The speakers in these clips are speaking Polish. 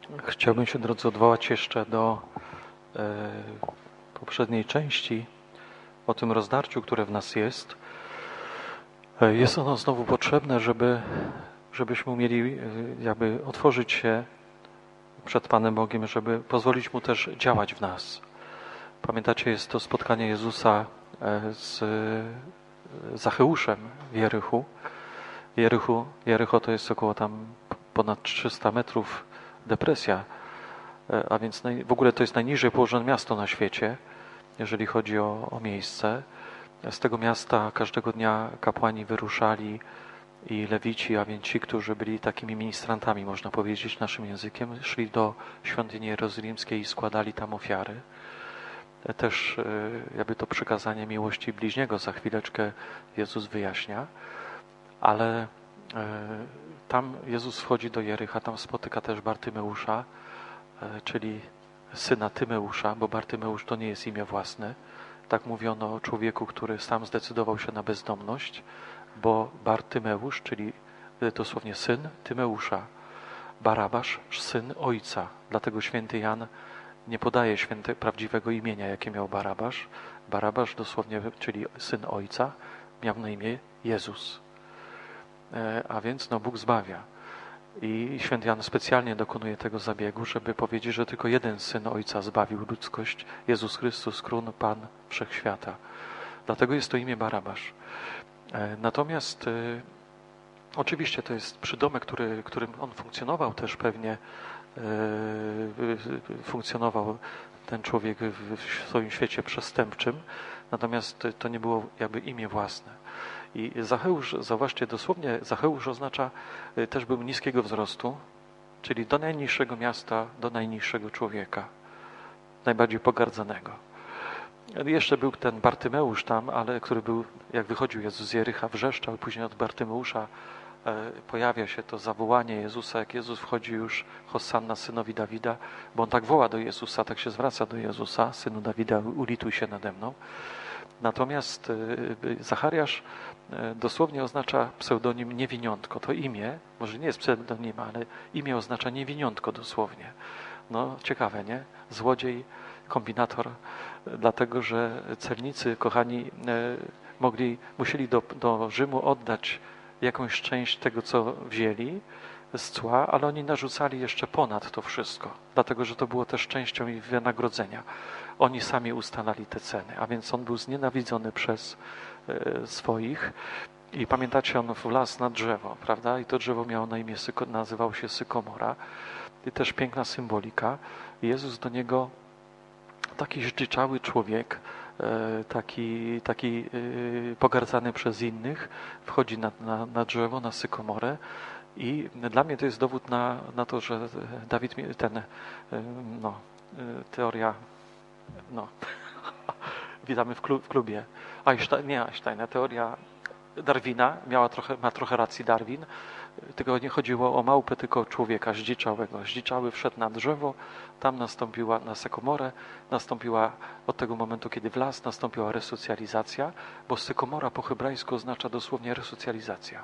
Chciałbym się, drodzy, odwołać jeszcze do poprzedniej części o tym rozdarciu, które w nas jest. Jest ono znowu potrzebne, żebyśmy umieli jakby otworzyć się przed Panem Bogiem, żeby pozwolić Mu też działać w nas. Pamiętacie, jest to spotkanie Jezusa z Zacheuszem w Jerychu. Jericho to jest około tam ponad 300 metrów, depresja, a więc w ogóle to jest najniżej położone miasto na świecie, jeżeli chodzi o miejsce. Z tego miasta każdego dnia kapłani wyruszali i lewici, a więc ci, którzy byli takimi ministrantami, można powiedzieć naszym językiem, szli do świątyni jerozolimskiej i składali tam ofiary. Też jakby to przykazanie miłości bliźniego za chwileczkę Jezus wyjaśnia, ale tam Jezus wchodzi do Jericha, tam spotyka też Bartymeusza, czyli syna Tymeusza, bo Bartymeusz to nie jest imię własne. Tak mówiono o człowieku, który sam zdecydował się na bezdomność, bo Bartymeusz, czyli dosłownie syn Tymeusza, Barabasz, syn ojca. Dlatego święty Jan nie podaje prawdziwego imienia, jakie miał Barabasz. Barabasz dosłownie, czyli syn ojca, miał na imię Jezus. A więc Bóg zbawia. I święty Jan specjalnie dokonuje tego zabiegu, żeby powiedzieć, że tylko jeden Syn Ojca zbawił ludzkość, Jezus Chrystus, Król, Pan Wszechświata. Dlatego jest to imię Barabasz. Natomiast oczywiście to jest przydomek, którym on funkcjonował też pewnie, funkcjonował ten człowiek w swoim świecie przestępczym, natomiast to nie było jakby imię własne. I Zacheusz, zauważcie, dosłownie Zacheusz oznacza, też był niskiego wzrostu, czyli do najniższego miasta, do najniższego człowieka, najbardziej pogardzanego. Jeszcze był ten Bartymeusz tam, ale który był, jak wychodził Jezus z Jericha, wrzeszczał i później od Bartymeusza pojawia się to zawołanie Jezusa, jak Jezus wchodzi już, Hosanna synowi Dawida, bo on tak woła do Jezusa, tak się zwraca do Jezusa, synu Dawida, ulituj się nade mną. Natomiast Zachariasz dosłownie oznacza pseudonim niewiniątko. To imię, może nie jest pseudonim, ale imię oznacza niewiniątko dosłownie. No ciekawe, nie? Złodziej, kombinator, dlatego że celnicy, kochani, musieli do Rzymu oddać jakąś część tego, co wzięli z cła, ale oni narzucali jeszcze ponad to wszystko, dlatego że to było też częścią ich wynagrodzenia. Oni sami ustalali te ceny, a więc on był znienawidzony przez swoich i pamiętacie, on wlazł na drzewo, prawda? I to drzewo miało na imię, nazywał się sykomora i też piękna symbolika. Jezus do niego, taki zdziczały człowiek, taki pogardzany przez innych, wchodzi na drzewo, na sykomorę. I dla mnie to jest dowód na to, że Dawid, teoria, witamy w klubie, Einsteina, teoria Darwina, ma trochę racji Darwin, tylko nie chodziło o małpę, tylko o człowieka zdziczałego. Zdziczały wszedł na drzewo, tam nastąpiła, na sykomorę, nastąpiła od tego momentu, kiedy wlazł, nastąpiła resocjalizacja, bo sykomora po hebrajsku oznacza dosłownie resocjalizacja.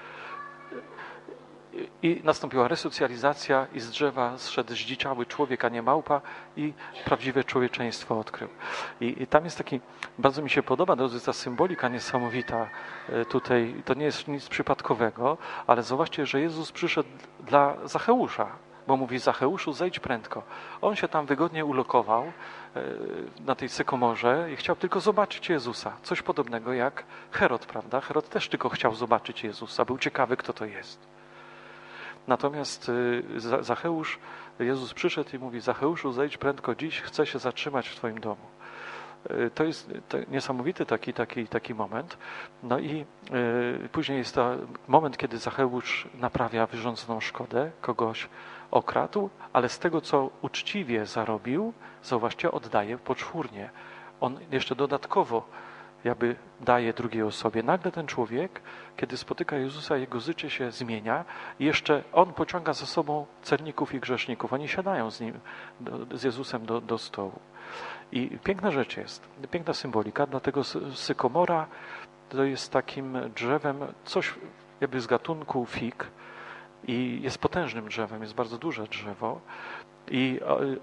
I nastąpiła resocjalizacja i z drzewa zszedł zdziczały człowiek, a nie małpa i prawdziwe człowieczeństwo odkrył. I tam jest taki, bardzo mi się podoba, to jest ta symbolika niesamowita tutaj, to nie jest nic przypadkowego, ale zobaczcie, że Jezus przyszedł dla Zacheusza, bo mówi: Zacheuszu, zejdź prędko. On się tam wygodnie ulokował na tej sykomorze i chciał tylko zobaczyć Jezusa. Coś podobnego jak Herod, prawda? Herod też tylko chciał zobaczyć Jezusa, był ciekawy, kto to jest. Natomiast Zacheusz, Jezus przyszedł i mówi: Zacheuszu, zejdź prędko dziś, chcę się zatrzymać w Twoim domu. To jest niesamowity taki moment. No i później jest to moment, kiedy Zacheusz naprawia wyrządzoną szkodę, kogoś okradł, ale z tego, co uczciwie zarobił, zauważcie, oddaje poczwórnie. On jeszcze dodatkowo jakby daje drugiej osobie. Nagle ten człowiek, kiedy spotyka Jezusa, jego życie się zmienia i jeszcze on pociąga za sobą celników i grzeszników. Oni siadają z Jezusem do stołu. I piękna rzecz jest, piękna symbolika, dlatego sykomora to jest takim drzewem, coś jakby z gatunku fig, i jest potężnym drzewem, jest bardzo duże drzewo i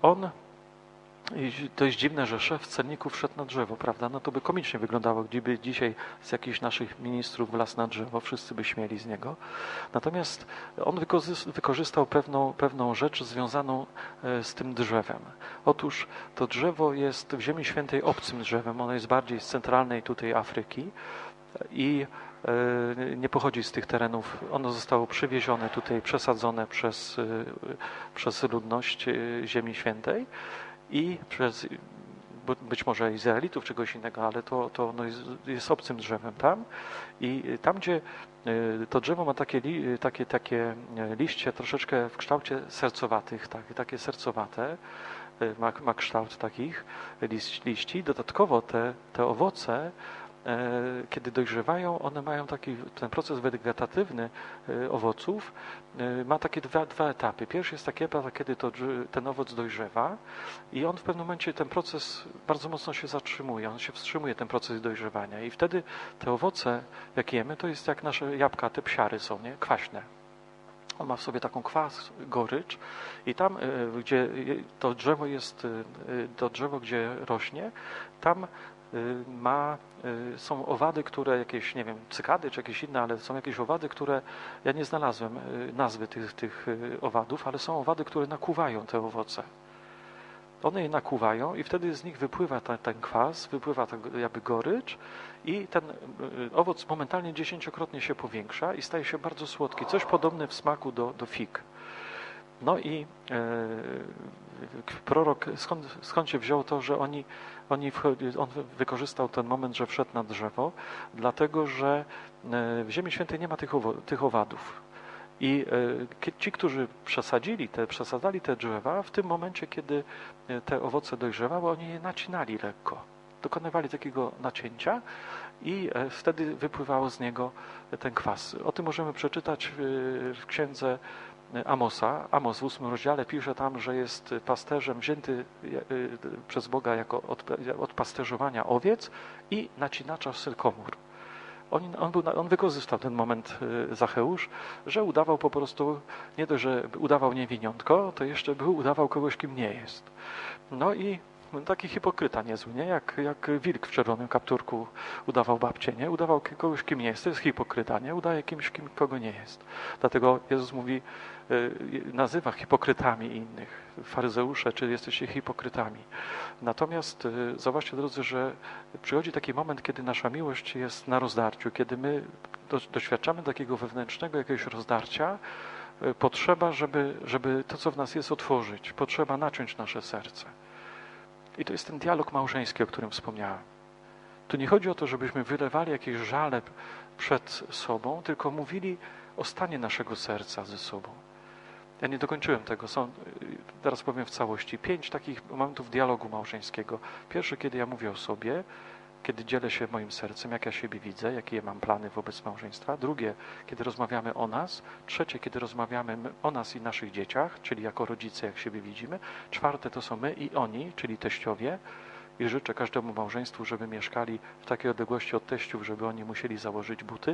i to jest dziwne, że szef celników wszedł na drzewo, prawda? No to by komicznie wyglądało, gdyby dzisiaj z jakichś naszych ministrów wlazł na drzewo, wszyscy by śmieli z niego. Natomiast on wykorzystał pewną rzecz związaną z tym drzewem. Otóż to drzewo jest w Ziemi Świętej obcym drzewem, ono jest bardziej z centralnej tutaj Afryki i nie pochodzi z tych terenów. Ono zostało przywiezione tutaj, przesadzone przez ludność Ziemi Świętej i przez być może Izraelitów, czegoś innego, ale to ono jest obcym drzewem tam. I tam, gdzie to drzewo ma takie liście troszeczkę w kształcie sercowatych, takie sercowate, ma kształt takich liści. Dodatkowo te owoce, kiedy dojrzewają, one mają ten proces wegetatywny owoców, ma takie dwa etapy. Pierwszy jest taki etap, kiedy ten owoc dojrzewa i on w pewnym momencie, ten proces bardzo mocno się zatrzymuje, on się wstrzymuje, ten proces dojrzewania i wtedy te owoce, jak jemy, to jest jak nasze jabłka, te psiary są, nie? Kwaśne. On ma w sobie taką kwas, gorycz i tam, gdzie to drzewo, gdzie rośnie, tam są owady, które jakieś, nie wiem, cykady czy jakieś inne, ale są jakieś owady, które, ja nie znalazłem nazwy tych owadów, ale są owady, które nakuwają te owoce. One je nakuwają i wtedy z nich wypływa ten kwas, wypływa jakby gorycz i ten owoc momentalnie 10-krotnie się powiększa i staje się bardzo słodki. Coś podobne w smaku do fig. No i prorok, skąd się wziął to, że on wykorzystał ten moment, że wszedł na drzewo, dlatego że w Ziemi Świętej nie ma tych owadów. I ci, którzy przesadzali te drzewa, w tym momencie, kiedy te owoce dojrzewały, oni je nacinali lekko. Dokonywali takiego nacięcia i wtedy wypływało z niego ten kwas. O tym możemy przeczytać w księdze Amosa. Amos w 8 rozdziale pisze tam, że jest pasterzem wzięty przez Boga jako od pasterzowania owiec i nacinacza sykomór. On wykorzystał ten moment, Zacheusz, że udawał po prostu, nie dość, że udawał niewiniątko, to jeszcze udawał kogoś, kim nie jest. No i taki hipokryta niezły, nie? Jak wilk w czerwonym kapturku udawał babcię, nie? Udawał kogoś, kim nie jest. To jest hipokryta, nie? Udaje kimś, kogo nie jest. Dlatego Jezus mówi, nazywa hipokrytami innych, faryzeusze, czy jesteście hipokrytami. Natomiast zauważcie, drodzy, że przychodzi taki moment, kiedy nasza miłość jest na rozdarciu, kiedy my doświadczamy takiego wewnętrznego jakiegoś rozdarcia, potrzeba, żeby to, co w nas jest, otworzyć. Potrzeba naciąć nasze serce. I to jest ten dialog małżeński, o którym wspomniałem. Tu nie chodzi o to, żebyśmy wylewali jakieś żale przed sobą, tylko mówili o stanie naszego serca ze sobą. Ja nie dokończyłem tego. Teraz powiem w całości. 5 takich momentów dialogu małżeńskiego. Pierwszy, kiedy ja mówię o sobie, kiedy dzielę się moim sercem, jak ja siebie widzę, jakie ja mam plany wobec małżeństwa. Drugie, kiedy rozmawiamy o nas. Trzecie, kiedy rozmawiamy o nas i naszych dzieciach, czyli jako rodzice, jak siebie widzimy. Czwarte, to są my i oni, czyli teściowie. I życzę każdemu małżeństwu, żeby mieszkali w takiej odległości od teściów, żeby oni musieli założyć buty.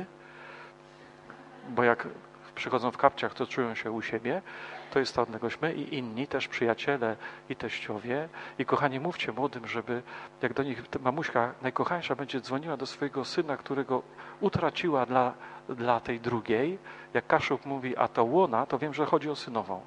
Bo jak przychodzą w kapciach, to czują się u siebie. To jest ta odległość. My i inni, też przyjaciele i teściowie. I kochani, mówcie młodym, żeby jak do nich mamuśka najkochańsza będzie dzwoniła do swojego syna, którego utraciła dla tej drugiej. Jak Kaszub mówi, a to łona, to wiem, że chodzi o synową.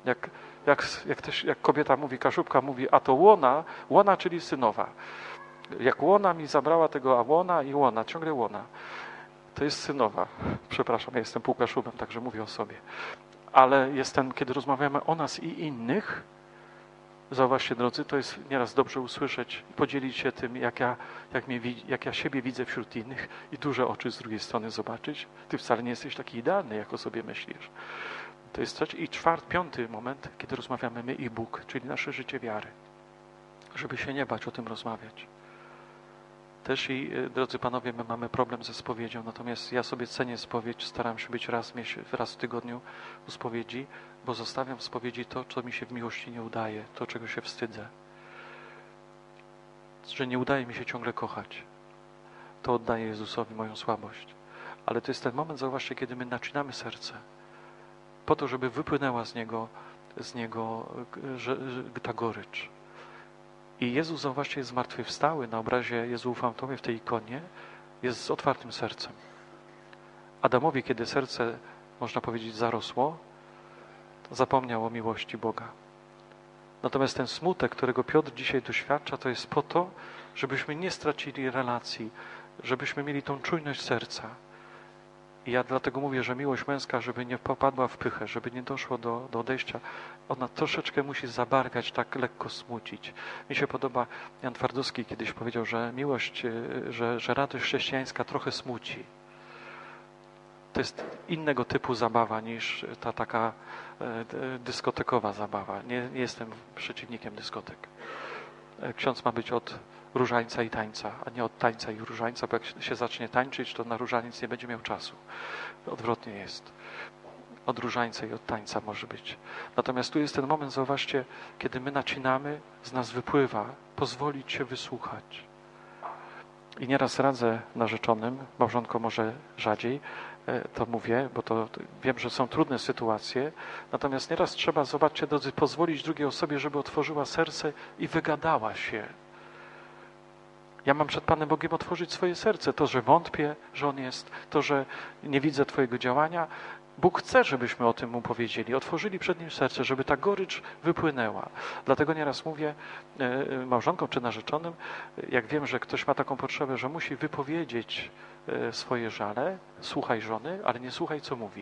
Jak kobieta mówi, Kaszubka mówi, a to łona, czyli synowa. Jak łona mi zabrała tego, a łona i łona, ciągle łona. To jest synowa. Przepraszam, ja jestem półkaszubem, także mówię o sobie. Ale kiedy rozmawiamy o nas i innych, zauważcie, drodzy, to jest nieraz dobrze usłyszeć i podzielić się tym, jak ja siebie widzę wśród innych i duże oczy z drugiej strony zobaczyć. Ty wcale nie jesteś taki idealny, jak o sobie myślisz. To jest trzeci i piąty moment, kiedy rozmawiamy my i Bóg, czyli nasze życie wiary. Żeby się nie bać o tym rozmawiać. Też drodzy panowie, my mamy problem ze spowiedzią, natomiast ja sobie cenię spowiedź, staram się być raz w tygodniu u spowiedzi, bo zostawiam w spowiedzi to, co mi się w miłości nie udaje, to, czego się wstydzę. Że nie udaje mi się ciągle kochać. To oddaję Jezusowi moją słabość. Ale to jest ten moment, zauważcie, kiedy my nacinamy serce. po to, żeby wypłynęła z niego ta gorycz. I Jezus, zauważcie, jest zmartwychwstały na obrazie Jezu ufam Tobie w tej ikonie, jest z otwartym sercem. Adamowi, kiedy serce, można powiedzieć, zarosło, zapomniał o miłości Boga. Natomiast ten smutek, którego Piotr dzisiaj doświadcza, to jest po to, żebyśmy nie stracili relacji, żebyśmy mieli tą czujność serca. I ja dlatego mówię, że miłość męska, żeby nie popadła w pychę, żeby nie doszło do odejścia, ona troszeczkę musi zabarwiać, tak lekko smucić. Mi się podoba, Jan Twardowski kiedyś powiedział, że miłość, że radość chrześcijańska trochę smuci. To jest innego typu zabawa niż ta taka dyskotekowa zabawa. Nie jestem przeciwnikiem dyskotek. Ksiądz ma być od różańca i tańca, a nie od tańca i różańca, bo jak się zacznie tańczyć, to na różaniec nie będzie miał czasu. Odwrotnie jest. Od różańca i od tańca może być. Natomiast tu jest ten moment, zauważcie, kiedy my nacinamy, z nas wypływa, pozwolić się wysłuchać. I nieraz radzę narzeczonym, małżonko może rzadziej, to mówię, bo to wiem, że są trudne sytuacje, natomiast nieraz trzeba, zobaczcie, drodzy, pozwolić drugiej osobie, żeby otworzyła serce i wygadała się. Ja mam przed Panem Bogiem otworzyć swoje serce. To, że wątpię, że On jest, to, że nie widzę Twojego działania. Bóg chce, żebyśmy o tym Mu powiedzieli. Otworzyli przed Nim serce, żeby ta gorycz wypłynęła. Dlatego nieraz mówię małżonkom czy narzeczonym, jak wiem, że ktoś ma taką potrzebę, że musi wypowiedzieć swoje żale, słuchaj żony, ale nie słuchaj, co mówi.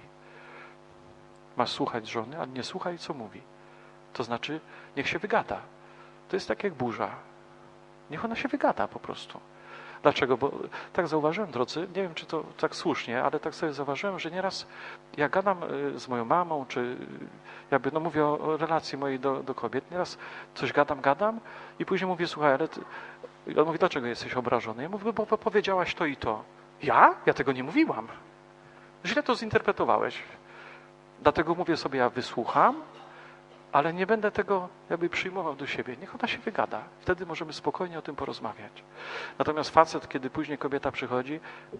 Masz słuchać żony, ale nie słuchaj, co mówi. To znaczy, niech się wygada. To jest tak jak burza. Niech ona się wygada po prostu. Dlaczego? Bo tak zauważyłem, drodzy, nie wiem, czy to tak słusznie, ale tak sobie zauważyłem, że nieraz ja gadam z moją mamą, czy jakby, no mówię o relacji mojej do kobiet, nieraz coś gadam i później mówię, słuchaj, ale i on mówi, dlaczego jesteś obrażony? Ja mówię, bo powiedziałaś to i to. Ja? Ja tego nie mówiłam. Źle to zinterpretowałeś. Dlatego mówię sobie, ja wysłucham, ale nie będę tego jakby przyjmował do siebie. Niech ona się wygada. Wtedy możemy spokojnie o tym porozmawiać. Natomiast facet, kiedy później kobieta przychodzi,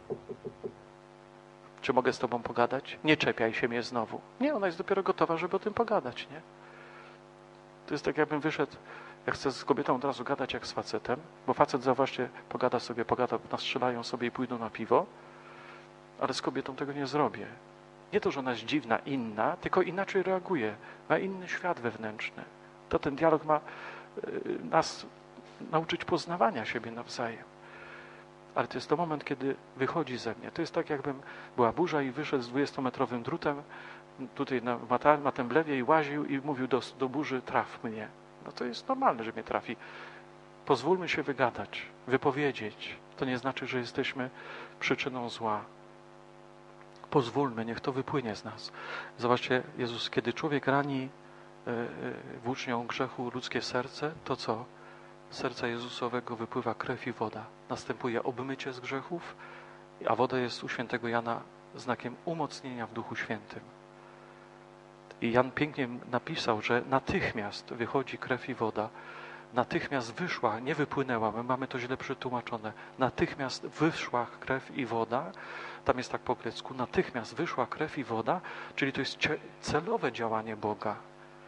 czy mogę z tobą pogadać? Nie czepiaj się mnie znowu. Nie, ona jest dopiero gotowa, żeby o tym pogadać, nie? To jest tak, jakbym wyszedł, ja chcę z kobietą od razu gadać jak z facetem, bo facet, zauważcie, pogada, nastrzelają sobie i pójdą na piwo, ale z kobietą tego nie zrobię. Nie to, że ona jest dziwna, inna, tylko inaczej reaguje. Ma inny świat wewnętrzny. To ten dialog ma nas nauczyć poznawania siebie nawzajem. Ale to jest to moment, kiedy wychodzi ze mnie. To jest tak, jakbym była burza i wyszedł z 20-metrowym drutem tutaj na Temblewie i łaził i mówił do burzy, traf mnie. No to jest normalne, że mnie trafi. Pozwólmy się wygadać, wypowiedzieć. To nie znaczy, że jesteśmy przyczyną zła. Pozwólmy, niech to wypłynie z nas. Zobaczcie, Jezus, kiedy człowiek rani włócznią grzechu ludzkie serce, to co? Z serca Jezusowego wypływa krew i woda. Następuje obmycie z grzechów, a woda jest u świętego Jana znakiem umocnienia w Duchu Świętym. I Jan pięknie napisał, że natychmiast wychodzi krew i woda. Natychmiast wyszła, nie wypłynęła, my mamy to źle przetłumaczone. Natychmiast wyszła krew i woda, tam jest tak po grecku, natychmiast wyszła krew i woda, czyli to jest celowe działanie Boga.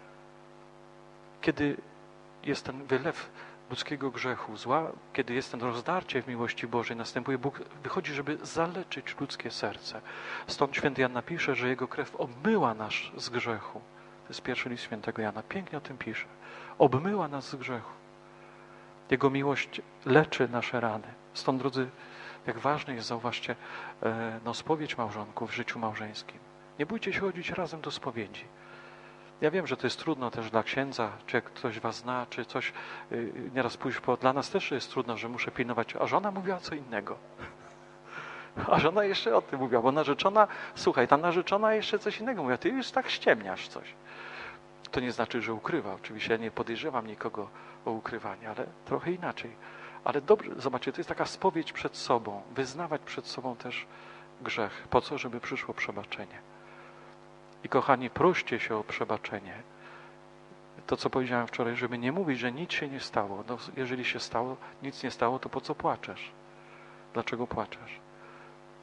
Kiedy jest ten wylew ludzkiego grzechu, zła, kiedy jest ten rozdarcie w miłości Bożej, następuje, Bóg wychodzi, żeby zaleczyć ludzkie serce. Stąd święty Jan napisze, że Jego krew obmyła nas z grzechu. To jest pierwszy list świętego Jana. Pięknie o tym pisze. Obmyła nas z grzechu. Jego miłość leczy nasze rany. Stąd, drodzy, jak ważne jest, zauważcie, spowiedź małżonków w życiu małżeńskim. Nie bójcie się chodzić razem do spowiedzi. Ja wiem, że to jest trudno też dla księdza, czy jak ktoś was zna, czy coś, nieraz pójść dla nas też jest trudno, że muszę pilnować, a żona mówiła co innego. A żona jeszcze o tym mówiła, bo narzeczona, słuchaj, ta narzeczona jeszcze coś innego mówiła, ty już tak ściemniasz coś. To nie znaczy, że ukrywa. Oczywiście ja nie podejrzewam nikogo o ukrywanie, ale trochę inaczej. Ale dobrze, zobaczcie, to jest taka spowiedź przed sobą. Wyznawać przed sobą też grzech. Po co? Żeby przyszło przebaczenie. I kochani, proście się o przebaczenie. To, co powiedziałem wczoraj, żeby nie mówić, że nic się nie stało. No, jeżeli się stało, nic nie stało, to po co płaczesz? Dlaczego płaczesz?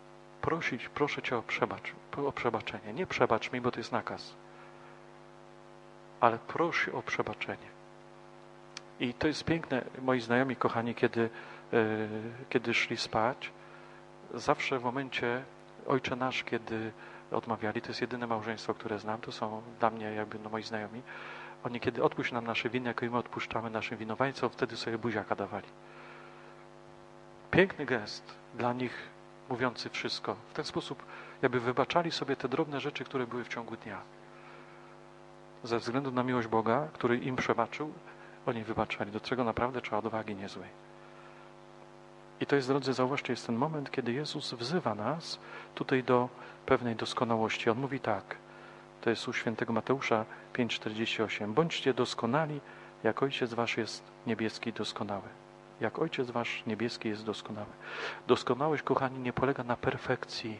prosić, proszę Cię o przebaczenie. Nie przebacz mi, bo to jest nakaz, ale proś o przebaczenie. I to jest piękne, moi znajomi kochani, kiedy szli spać, zawsze w momencie Ojcze Nasz, kiedy odmawiali, to jest jedyne małżeństwo, które znam, to są dla mnie jakby moi znajomi, oni kiedy odpuść nam nasze winy, jako i my odpuszczamy naszym winowajcom, wtedy sobie buziaka dawali. Piękny gest dla nich, mówiący wszystko. W ten sposób jakby wybaczali sobie te drobne rzeczy, które były w ciągu dnia. Ze względu na miłość Boga, który im przebaczył, oni wybaczali, do czego naprawdę trzeba odwagi niezłej. I to jest, drodzy, zauważcie, jest ten moment, kiedy Jezus wzywa nas tutaj do pewnej doskonałości. On mówi tak, to jest u świętego Mateusza 5,48. Bądźcie doskonali, jak Ojciec wasz jest niebieski doskonały. Jak Ojciec wasz niebieski jest doskonały. Doskonałość, kochani, nie polega na perfekcji.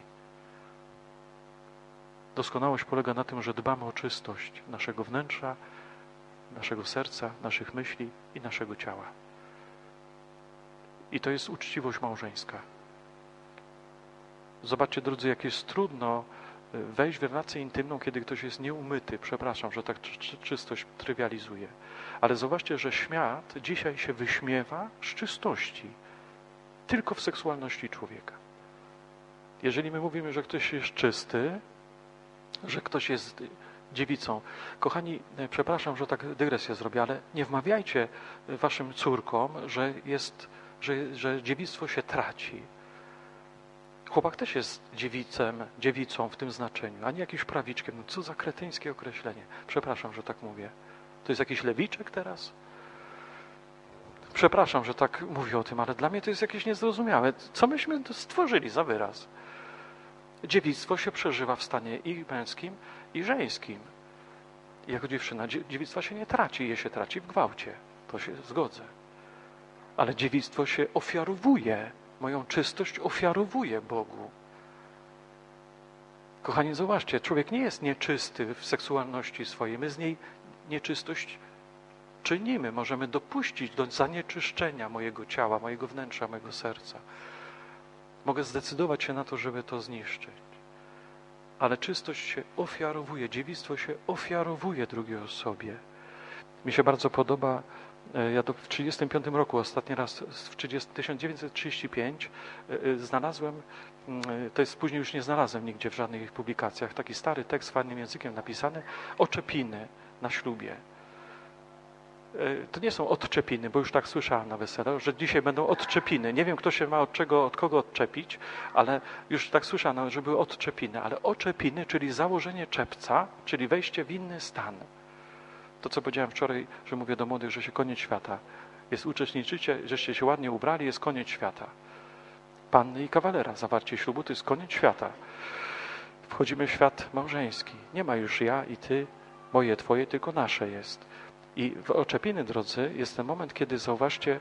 Doskonałość polega na tym, że dbamy o czystość naszego wnętrza, naszego serca, naszych myśli i naszego ciała. I to jest uczciwość małżeńska. Zobaczcie, drodzy, jak jest trudno wejść w relację intymną, kiedy ktoś jest nieumyty. Przepraszam, że tak czystość trywializuję. Ale zobaczcie, że świat dzisiaj się wyśmiewa z czystości. Tylko w seksualności człowieka. Jeżeli my mówimy, że ktoś jest czysty, że ktoś jest dziewicą. Kochani, przepraszam, że tak dygresję zrobię, ale nie wmawiajcie waszym córkom, że dziewictwo się traci. Chłopak też jest dziewicą w tym znaczeniu, a nie jakimś prawiczkiem. No co za kretyńskie określenie. Przepraszam, że tak mówię. To jest jakiś lewiczek teraz? Przepraszam, że tak mówię o tym, ale dla mnie to jest jakieś niezrozumiałe. Co myśmy stworzyli za wyraz? Dziewictwo się przeżywa w stanie i męskim, i żeńskim. I jako dziewczyna dziewictwa się nie traci, je się traci w gwałcie. To się zgodzę. Ale dziewictwo się ofiarowuje. Moją czystość ofiarowuje Bogu. Kochani, zobaczcie, człowiek nie jest nieczysty w seksualności swojej. My z niej nieczystość czynimy. Możemy dopuścić do zanieczyszczenia mojego ciała, mojego wnętrza, mojego serca. Mogę zdecydować się na to, żeby to zniszczyć. Ale czystość się ofiarowuje, dziewictwo się ofiarowuje drugiej osobie. Mi się bardzo podoba, ja w 1935 roku, ostatni raz w 1935 znalazłem, to jest później już nie znalazłem nigdzie w żadnych publikacjach, taki stary tekst fajnym językiem napisany, oczepiny na ślubie. To nie są odczepiny, bo już tak słyszałem na weselu, że dzisiaj będą odczepiny. Nie wiem, kto się ma od kogo odczepić, ale już tak słyszałem, że były odczepiny. Ale oczepiny, czyli założenie czepca, czyli wejście w inny stan. To, co powiedziałem wczoraj, że mówię do młodych, że się koniec świata. Uczestniczycie, żeście się ładnie ubrali, jest koniec świata. Panny i kawalera, zawarcie ślubu, to jest koniec świata. Wchodzimy w świat małżeński. Nie ma już ja i ty, moje, twoje, tylko nasze jest. I w oczepiny, drodzy, jest ten moment, kiedy, zauważcie,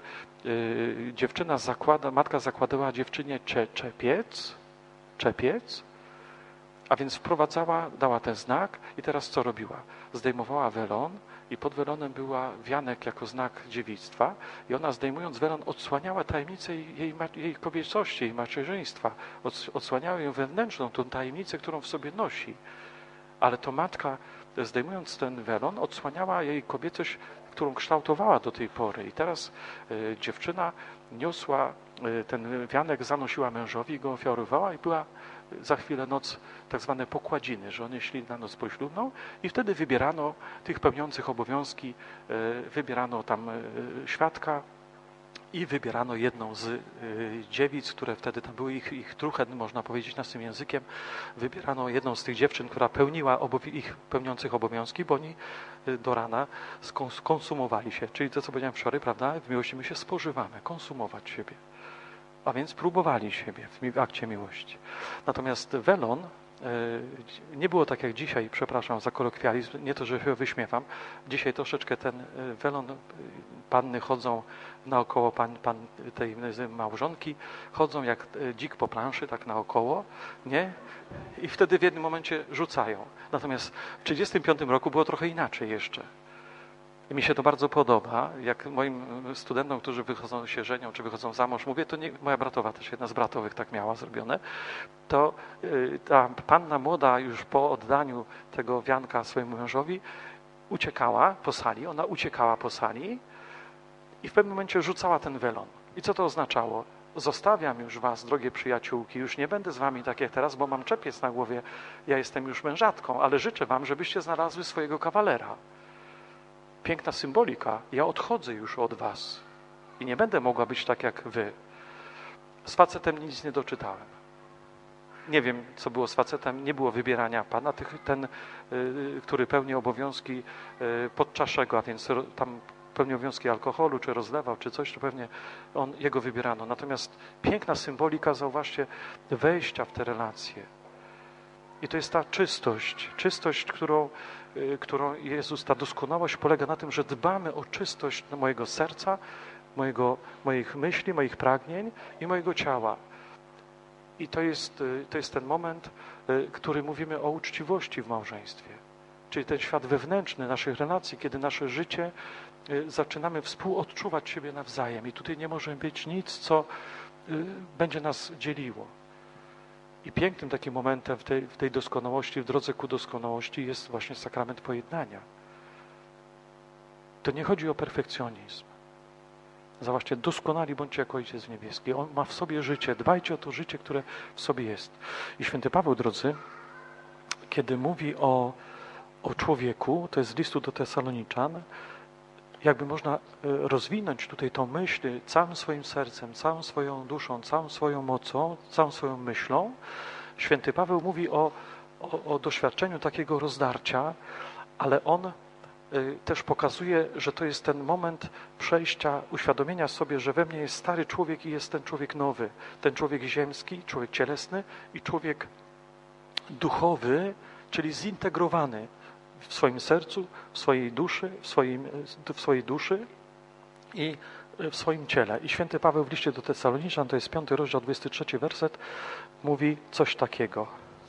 matka zakładała dziewczynie czepiec, a więc dała ten znak i teraz co robiła? Zdejmowała welon i pod welonem była wianek jako znak dziewictwa i ona, zdejmując welon, odsłaniała tajemnicę jej kobiecości, jej macierzyństwa. Odsłaniała ją wewnętrzną, tą tajemnicę, którą w sobie nosi. Ale to matka, zdejmując ten welon, odsłaniała jej kobiecość, którą kształtowała do tej pory. I teraz dziewczyna niosła ten wianek, zanosiła mężowi, go ofiarowała i była za chwilę noc, tak zwane pokładziny, że oni szli na noc poślubną i wtedy wybierano tych pełniących obowiązki, wybierano tam świadka i wybierano jedną z dziewic, które wtedy tam były ich truchen, można powiedzieć naszym językiem. Wybierano jedną z tych dziewczyn, która pełniła ich pełniących obowiązki, bo oni do rana skonsumowali się. Czyli to, co powiedziałem wczoraj, prawda? W miłości my się spożywamy, konsumować siebie. A więc próbowali siebie w akcie miłości. Natomiast welon nie było tak jak dzisiaj, przepraszam za kolokwializm, nie to, że się wyśmiewam. Dzisiaj troszeczkę ten welon, panny chodzą naokoło tej małżonki, chodzą jak dzik po planszy, tak naokoło, nie? I wtedy w jednym momencie rzucają. Natomiast w 1935 roku było trochę inaczej jeszcze. I mi się to bardzo podoba, jak moim studentom, którzy wychodzą się żenią, czy wychodzą za mąż, mówię, to nie, moja bratowa też, jedna z bratowych tak miała zrobione, to ta panna młoda już po oddaniu tego wianka swojemu mężowi uciekała po sali, ona uciekała po sali i w pewnym momencie rzucała ten welon. I co to oznaczało? Zostawiam już was, drogie przyjaciółki, już nie będę z wami tak jak teraz, bo mam czepiec na głowie, ja jestem już mężatką, ale życzę wam, żebyście znalazły swojego kawalera. Piękna symbolika, ja odchodzę już od was i nie będę mogła być tak jak wy. Z facetem nic nie doczytałem. Nie wiem, co było z facetem, nie było wybierania pana. Ten, który pełni obowiązki podczaszego, a więc tam pełni obowiązki alkoholu, czy rozlewał, czy coś, to pewnie jego wybierano. Natomiast piękna symbolika, zauważcie, wejścia w te relacje. I to jest ta czystość, którą Jezus, ta doskonałość polega na tym, że dbamy o czystość mojego serca, moich myśli, moich pragnień i mojego ciała. I to jest ten moment, który mówimy o uczciwości w małżeństwie. Czyli ten świat wewnętrzny naszych relacji, kiedy nasze życie zaczynamy współodczuwać siebie nawzajem. I tutaj nie może być nic, co będzie nas dzieliło. I pięknym takim momentem w tej doskonałości, w drodze ku doskonałości jest właśnie sakrament pojednania. To nie chodzi o perfekcjonizm. Zobaczcie, doskonali bądźcie jak Ojciec Niebieski. On ma w sobie życie. Dbajcie o to życie, które w sobie jest. I święty Paweł, drodzy, kiedy mówi o człowieku, to jest z listu do Tesaloniczan, jakby można rozwinąć tutaj tą myśl całym swoim sercem, całą swoją duszą, całą swoją mocą, całą swoją myślą. Święty Paweł mówi o doświadczeniu takiego rozdarcia, ale on też pokazuje, że to jest ten moment przejścia, uświadomienia sobie, że we mnie jest stary człowiek i jest ten człowiek nowy. Ten człowiek ziemski, człowiek cielesny i człowiek duchowy, czyli zintegrowany w swoim sercu, w swojej duszy, w swojej duszy i w swoim ciele. I święty Paweł w liście do Tesaloniczan, to jest 5 rozdział, 23 werset, mówi coś takiego.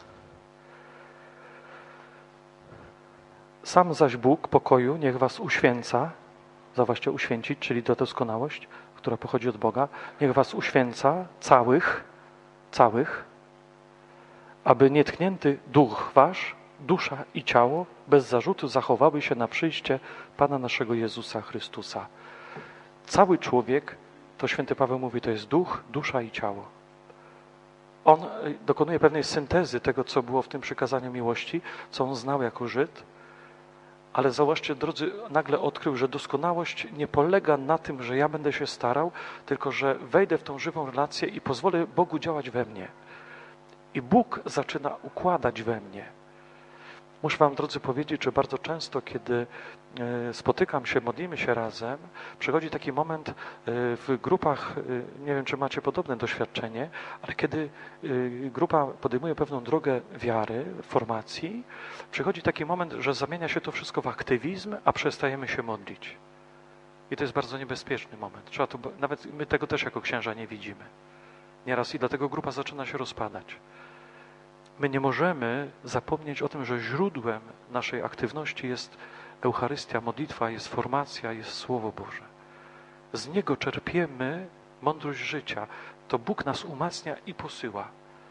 Sam zaś Bóg pokoju niech was uświęca, zauważcie, uświęcić, czyli to doskonałość, która pochodzi od Boga, niech was uświęca całych, aby nietknięty duch wasz, dusza i ciało bez zarzutu zachowały się na przyjście Pana naszego Jezusa Chrystusa. Cały człowiek, to święty Paweł mówi, to jest duch, dusza i ciało. On dokonuje pewnej syntezy tego, co było w tym przykazaniu miłości, co on znał jako Żyd, ale zauważcie, drodzy, nagle odkrył, że doskonałość nie polega na tym, że ja będę się starał, tylko że wejdę w tą żywą relację i pozwolę Bogu działać we mnie. I Bóg zaczyna układać we mnie. Muszę wam, drodzy, powiedzieć, że bardzo często, kiedy spotykam się, modlimy się razem, przychodzi taki moment w grupach, nie wiem, czy macie podobne doświadczenie, ale kiedy grupa podejmuje pewną drogę wiary, formacji, przychodzi taki moment, że zamienia się to wszystko w aktywizm, a przestajemy się modlić. I to jest bardzo niebezpieczny moment. Trzeba to, nawet my tego też jako księża nie widzimy. Nieraz i dlatego grupa zaczyna się rozpadać. My nie możemy zapomnieć o tym, że źródłem naszej aktywności jest Eucharystia, modlitwa, jest formacja, jest Słowo Boże. Z Niego czerpiemy mądrość życia. To Bóg nas umacnia i posyła.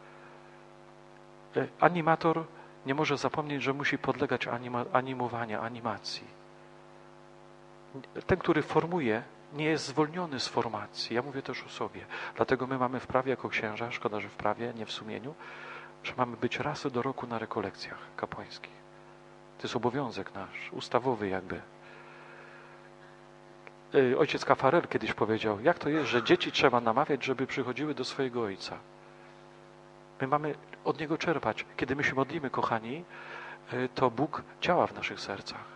Animator nie może zapomnieć, że musi podlegać animowaniu, animacji. Ten, który formuje, nie jest zwolniony z formacji. Ja mówię też o sobie. Dlatego my mamy w prawie jako księża, szkoda, że w prawie, nie w sumieniu, że mamy być raz do roku na rekolekcjach kapłańskich. To jest obowiązek nasz, ustawowy jakby. Ojciec Kafarel kiedyś powiedział, jak to jest, że dzieci trzeba namawiać, żeby przychodziły do swojego ojca. My mamy od Niego czerpać. Kiedy my się modlimy, kochani, to Bóg działa w naszych sercach.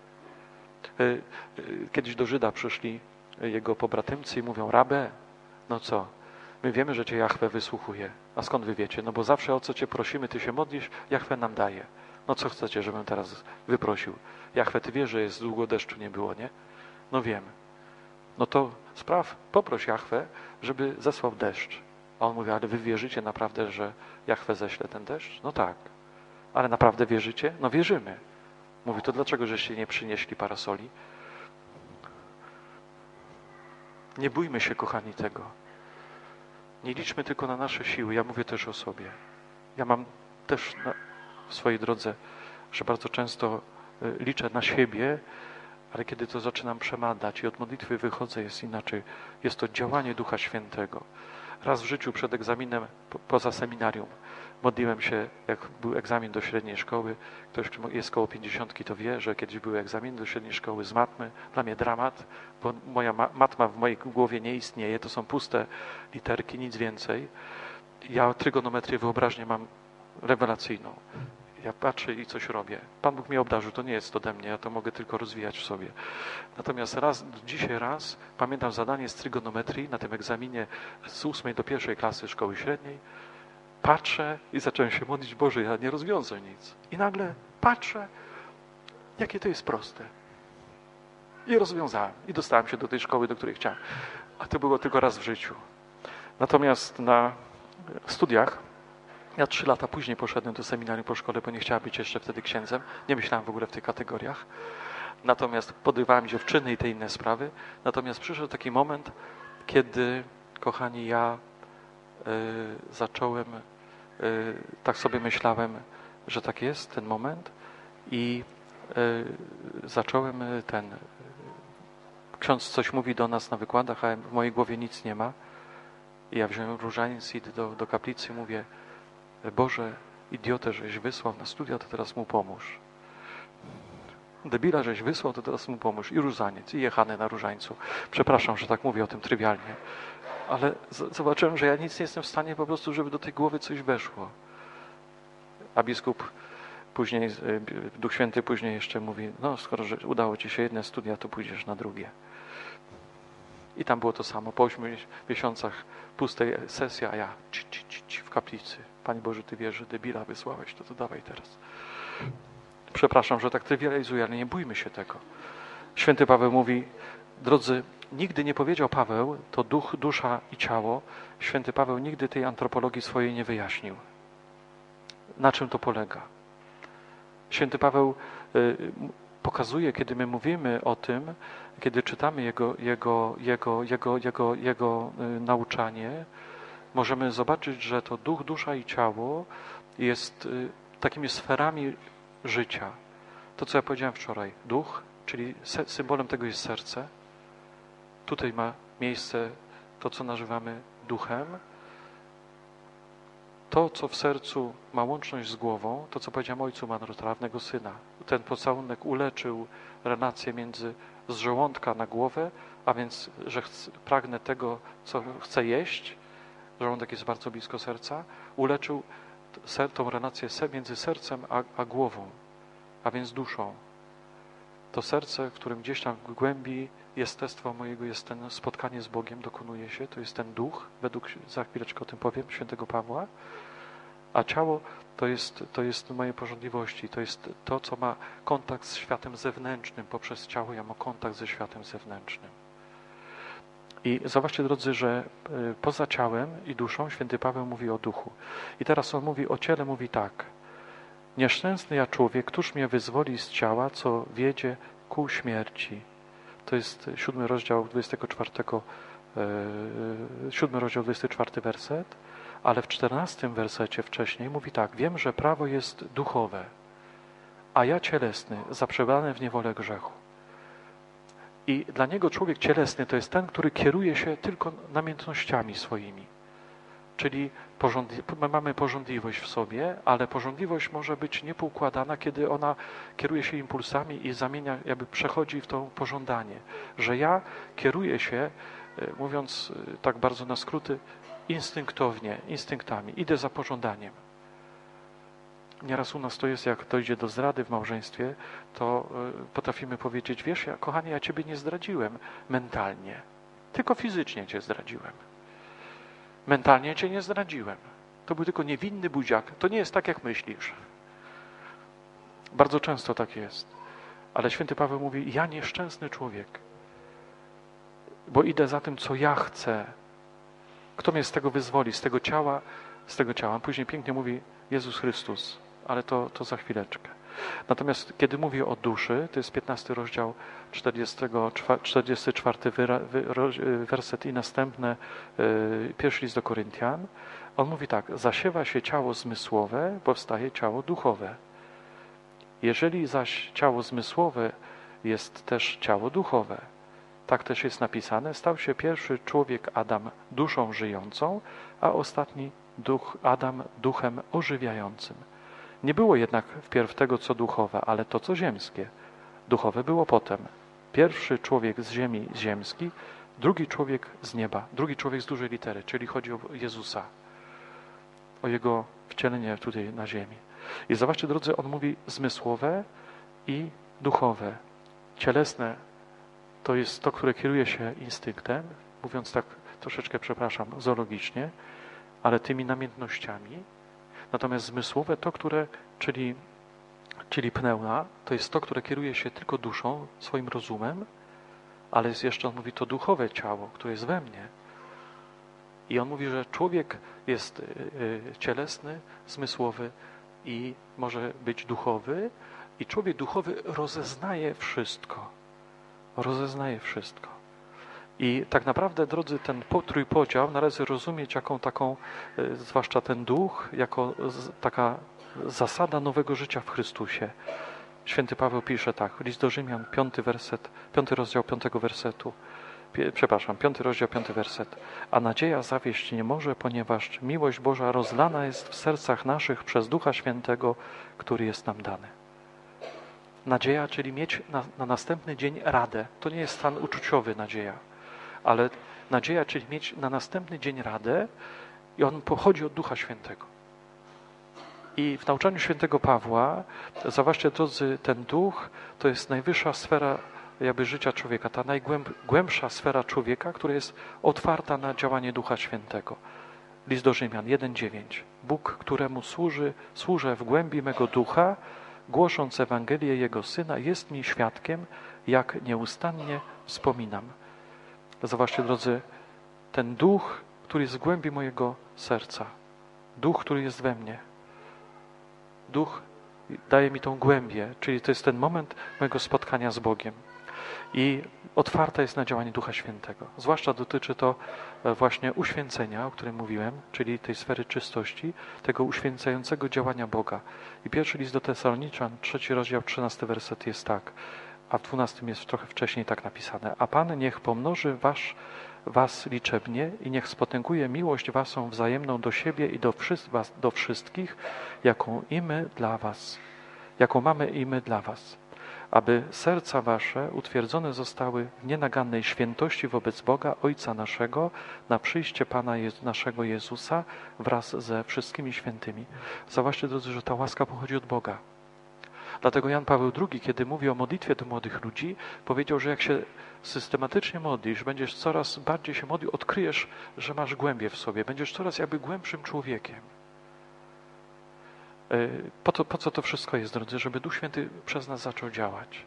Kiedyś do Żyda przyszli jego pobratymcy i mówią, Rabę, no co, my wiemy, że Cię Jahwe wysłuchuje. A skąd wy wiecie? No bo zawsze o co Cię prosimy, Ty się modlisz, Jahwe nam daje. No co chcecie, żebym teraz wyprosił? Jahwe, Ty wiesz, że jest długo deszczu nie było, nie? No wiem. No to poproś Jahwe, żeby zesłał deszcz. A on mówi, ale wy wierzycie naprawdę, że Jahwe ześle ten deszcz? No tak. Ale naprawdę wierzycie? No wierzymy. Mówi, to dlaczego żeście nie przynieśli parasoli? Nie bójmy się, kochani, tego. Nie liczmy tylko na nasze siły. Ja mówię też o sobie. Ja mam też w swojej drodze, że bardzo często liczę na siebie, ale kiedy to zaczynam przemadać i od modlitwy wychodzę, jest inaczej. Jest to działanie Ducha Świętego. Raz w życiu przed egzaminem, poza seminarium, modliłem się, jak był egzamin do średniej szkoły. Ktoś, kto jest koło 50, to wie, że kiedyś były egzaminy do średniej szkoły z matmy. Dla mnie dramat, bo moja matma w mojej głowie nie istnieje. To są puste literki, nic więcej. Ja trygonometrię wyobraźnię mam rewelacyjną. Ja patrzę i coś robię. Pan Bóg mnie obdarzył, to nie jest ode mnie, ja to mogę tylko rozwijać w sobie. Natomiast dzisiaj pamiętam zadanie z trygonometrii na tym egzaminie z 8 do 1 klasy szkoły średniej. Patrzę i zacząłem się modlić, Boże, ja nie rozwiążę nic. I nagle patrzę, jakie to jest proste. I rozwiązałem. I dostałem się do tej szkoły, do której chciałem. A to było tylko raz w życiu. Natomiast na studiach ja 3 lata później poszedłem do seminarium po szkole, bo nie chciałem być jeszcze wtedy księdzem. Nie myślałem w ogóle w tych kategoriach. Natomiast podrywałem dziewczyny i te inne sprawy. Natomiast przyszedł taki moment, kiedy, kochani, ja zacząłem, tak sobie myślałem, że tak jest ten moment i zacząłem ksiądz coś mówi do nas na wykładach, a w mojej głowie nic nie ma. I ja wziąłem różaniec i do kaplicy i mówię, Boże, idiotę, żeś wysłał na studia, to teraz mu pomóż. Debila, żeś wysłał, to teraz mu pomóż. I różaniec, i jechany na różańcu. Przepraszam, że tak mówię o tym trywialnie. Ale zobaczyłem, że ja nic nie jestem w stanie po prostu, żeby do tej głowy coś weszło. A biskup później, Duch Święty później jeszcze mówi, no skoro że udało ci się jedne studia, to pójdziesz na drugie. I tam było to samo. Po 8 miesiącach pustej sesji, a ja w kaplicy. Panie Boże, Ty wiesz, że debila wysłałeś, to dawaj teraz. Przepraszam, że tak trywializuję, ale nie bójmy się tego. Święty Paweł mówi, drodzy, nigdy nie powiedział Paweł, to duch, dusza i ciało. Święty Paweł nigdy tej antropologii swojej nie wyjaśnił. Na czym to polega? Święty Paweł pokazuje, kiedy my mówimy o tym, kiedy czytamy jego nauczanie, możemy zobaczyć, że to duch, dusza i ciało jest takimi sferami życia. To, co ja powiedziałem wczoraj. Duch, czyli symbolem tego jest serce. Tutaj ma miejsce to, co nazywamy duchem. To, co w sercu ma łączność z głową, to, co powiedziałem ojcu marnotrawnego syna. Ten pocałunek uleczył relację z żołądka na głowę, a więc, że pragnę tego, co chcę jeść, żołądek jest bardzo blisko serca, uleczył tą relację między sercem a głową, a więc duszą. To serce, w którym gdzieś tam w głębi jestestwa mojego jest ten spotkanie z Bogiem, dokonuje się, to jest ten duch, za chwileczkę o tym powiem, świętego Pawła, a ciało to jest moje pożądliwości, to jest to, co ma kontakt z światem zewnętrznym. Poprzez ciało ja mam kontakt ze światem zewnętrznym. I zobaczcie, drodzy, że poza ciałem i duszą święty Paweł mówi o duchu. I teraz on mówi o ciele, mówi tak. Nieszczęsny ja człowiek, któż mnie wyzwoli z ciała, co wiedzie ku śmierci. To jest 7 rozdział 24 werset, ale w 14 wersecie wcześniej mówi tak. Wiem, że prawo jest duchowe, a ja cielesny, zaprzebany w niewolę grzechu. I dla niego człowiek cielesny to jest ten, który kieruje się tylko namiętnościami swoimi. Czyli mamy pożądliwość w sobie, ale pożądliwość może być niepoukładana, kiedy ona kieruje się impulsami i zamienia, jakby przechodzi w to pożądanie. Że ja kieruję się, mówiąc tak bardzo na skróty, instynktownie, instynktami. Idę za pożądaniem. Nieraz u nas to jest, jak dojdzie do zdrady w małżeństwie, to potrafimy powiedzieć, wiesz, kochanie, ja ciebie nie zdradziłem mentalnie, tylko fizycznie cię zdradziłem. Mentalnie cię nie zdradziłem. To był tylko niewinny buziak. To nie jest tak, jak myślisz. Bardzo często tak jest. Ale święty Paweł mówi, ja nieszczęsny człowiek, bo idę za tym, co ja chcę. Kto mnie z tego wyzwoli, z tego ciała. Później pięknie mówi Jezus Chrystus, ale to za chwileczkę. Natomiast kiedy mówi o duszy, to jest 15 rozdział 44 werset i następne, pierwszy list do Koryntian, on mówi tak: zasiewa się ciało zmysłowe, powstaje ciało duchowe. Jeżeli zaś ciało zmysłowe jest też ciało duchowe. Tak też jest napisane: stał się pierwszy człowiek Adam duszą żyjącą, a ostatni Adam duchem ożywiającym. Nie było jednak wpierw tego, co duchowe, ale to, co ziemskie. Duchowe było potem. Pierwszy człowiek z ziemi ziemski, drugi człowiek z nieba, drugi człowiek z dużej litery, czyli chodzi o Jezusa, o Jego wcielenie tutaj na ziemi. I zobaczcie, drodzy, on mówi zmysłowe i duchowe. Cielesne to jest to, które kieruje się instynktem, mówiąc tak troszeczkę, przepraszam, zoologicznie, ale tymi namiętnościami. Natomiast zmysłowe to, które, czyli pneuma, to jest to, które kieruje się tylko duszą, swoim rozumem, ale jest jeszcze, on mówi, to duchowe ciało, które jest we mnie. I on mówi, że człowiek jest cielesny, zmysłowy i może być duchowy, i człowiek duchowy rozeznaje wszystko. Rozeznaje wszystko. I tak naprawdę, drodzy, ten trójpodział należy rozumieć jako taką, zwłaszcza ten duch, jako taka zasada nowego życia w Chrystusie. Święty Paweł pisze tak, list do Rzymian, 5 rozdział 5 wersetu. 5 rozdział, 5 werset. A nadzieja zawieść nie może, ponieważ miłość Boża rozlana jest w sercach naszych przez Ducha Świętego, który jest nam dany. Nadzieja, czyli mieć na następny dzień radę. To nie jest stan uczuciowy nadzieja, ale nadzieja, czyli mieć na następny dzień radę, i on pochodzi od Ducha Świętego. I w nauczaniu świętego Pawła, zobaczcie, drodzy, ten duch to jest najwyższa sfera jakby życia człowieka, ta najgłębsza sfera człowieka, która jest otwarta na działanie Ducha Świętego. List do Rzymian 1:9. Bóg, któremu służę w głębi mego ducha, głosząc Ewangelię Jego Syna, jest mi świadkiem, jak nieustannie wspominam. Zobaczcie, drodzy, ten duch, który jest w głębi mojego serca, duch, który jest we mnie, duch daje mi tą głębię, czyli to jest ten moment mojego spotkania z Bogiem. I otwarta jest na działanie Ducha Świętego. Zwłaszcza dotyczy to właśnie uświęcenia, o którym mówiłem, czyli tej sfery czystości, tego uświęcającego działania Boga. I pierwszy list do Tesaloniczan, 3 rozdział, 13 werset jest tak, a w 12 jest trochę wcześniej tak napisane. A Pan niech pomnoży was liczebnie i niech spotęguje miłość waszą wzajemną do siebie i do wszystkich, jaką mamy i my dla was. Aby serca wasze utwierdzone zostały w nienagannej świętości wobec Boga, Ojca naszego, na przyjście Pana naszego Jezusa wraz ze wszystkimi świętymi. Zobaczcie, drodzy, że ta łaska pochodzi od Boga. Dlatego Jan Paweł II, kiedy mówi o modlitwie do młodych ludzi, powiedział, że jak się systematycznie modlisz, będziesz coraz bardziej się modlił, odkryjesz, że masz głębię w sobie, będziesz coraz jakby głębszym człowiekiem. Po co to wszystko jest, drodzy? Żeby Duch Święty przez nas zaczął działać.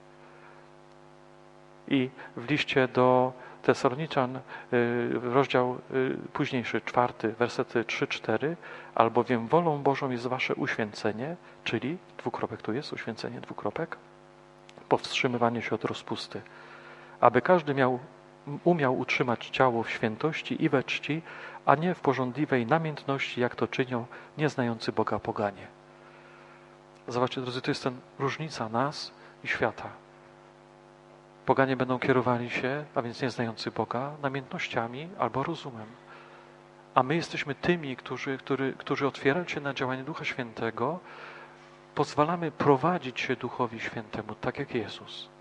I w liście do Tesaloniczan, rozdział późniejszy, 4, wersety 3-4, albowiem wolą Bożą jest wasze uświęcenie, czyli, dwukropek tu jest, uświęcenie, dwukropek, powstrzymywanie się od rozpusty, aby każdy umiał utrzymać ciało w świętości i we czci, a nie w pożądliwej namiętności, jak to czynią nieznający Boga poganie. Zobaczcie, drodzy, to jest ta różnica nas i świata. Poganie będą kierowali się, a więc nieznający Boga, namiętnościami albo rozumem. A my jesteśmy tymi, którzy otwierając się na działanie Ducha Świętego, pozwalamy prowadzić się Duchowi Świętemu, tak jak Jezus.